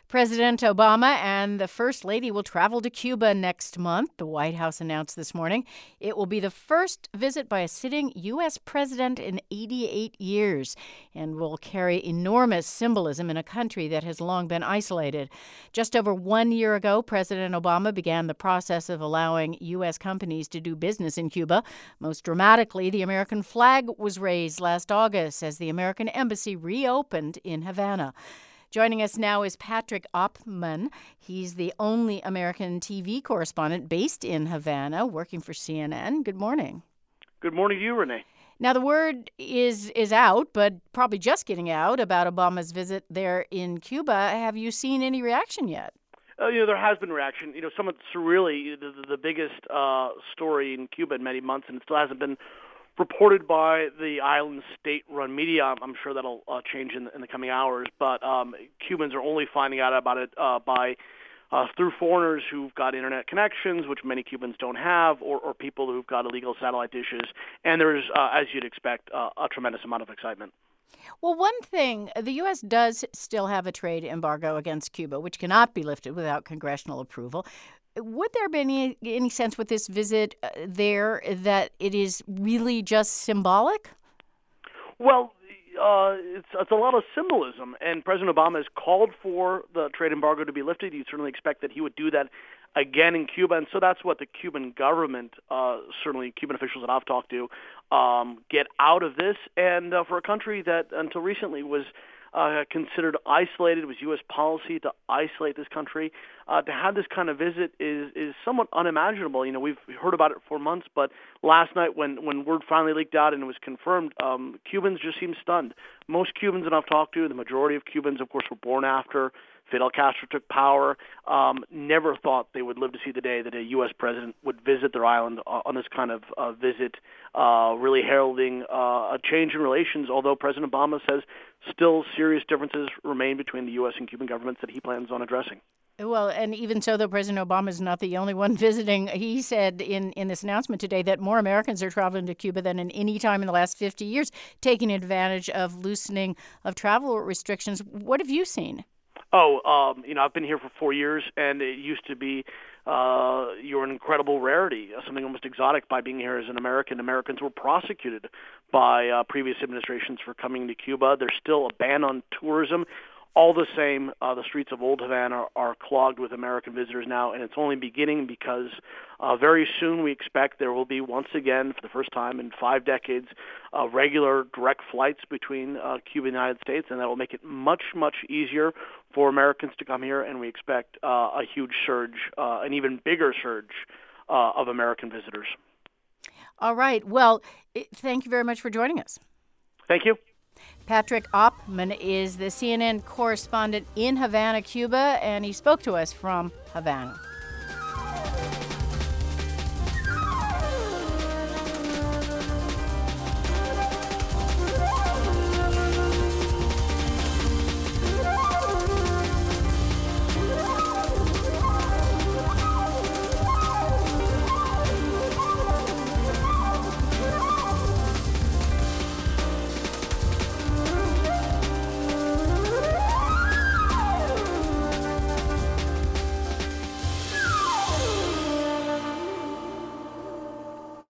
President Obama and the First Lady will travel to Cuba next month, the White House announced this morning. It will be the first visit by a sitting U.S. president in 88 years and will carry enormous symbolism in a country that has long been isolated. Just over 1 year ago, President Obama began the process of allowing U.S. companies to do business in Cuba. Most dramatically, the American flag was raised last August as the American embassy reopened in Havana. Joining us now is Patrick Oppmann. He's the only American TV correspondent based in Havana, working for CNN. Good morning. Good morning to you, Renee. Now, the word is out, but probably just getting out, about Obama's visit there in Cuba. Have you seen any reaction yet? There has been reaction. Some of it's really the biggest story in Cuba in many months, and it still hasn't been reported by the island's state-run media. I'm sure that'll change in the coming hours, but Cubans are only finding out about it through foreigners who've got internet connections, which many Cubans don't have, or people who've got illegal satellite dishes. And there's, as you'd expect, a tremendous amount of excitement. Well, one thing, the U.S. does still have a trade embargo against Cuba, which cannot be lifted without congressional approval. Would there be any sense with this visit there that it is really just symbolic? Well, it's a lot of symbolism, and President Obama has called for the trade embargo to be lifted. You'd certainly expect that he would do that again in Cuba, and so that's what the Cuban government, certainly Cuban officials that I've talked to, get out of this. And for a country that until recently was considered isolated, it was U.S. policy to isolate this country, to have this kind of visit is somewhat unimaginable. We've heard about it for months, but last night when word finally leaked out and it was confirmed, Cubans just seemed stunned. Most Cubans that I've talked to, the majority of Cubans, of course, were born after Fidel Castro took power, never thought they would live to see the day that a U.S. president would visit their island on this kind of visit, really heralding a change in relations, although President Obama says still serious differences remain between the U.S. and Cuban governments that he plans on addressing. Well, and even so, though President Obama is not the only one visiting, he said in this announcement today that more Americans are traveling to Cuba than in any time in the last 50 years, taking advantage of loosening of travel restrictions. What have you seen? I've been here for 4 years, and it used to be you're an incredible rarity, something almost exotic by being here as an American. Americans were prosecuted by previous administrations for coming to Cuba. There's still a ban on tourism. All the same, the streets of Old Havana are clogged with American visitors now, and it's only beginning because very soon we expect there will be, once again, for the first time in 5 decades, regular direct flights between Cuba and the United States, and that will make it much, much easier for Americans to come here, and we expect a huge surge, an even bigger surge of American visitors. All right. Well, thank you very much for joining us. Thank you. Patrick Oppmann is the CNN correspondent in Havana, Cuba, and he spoke to us from Havana.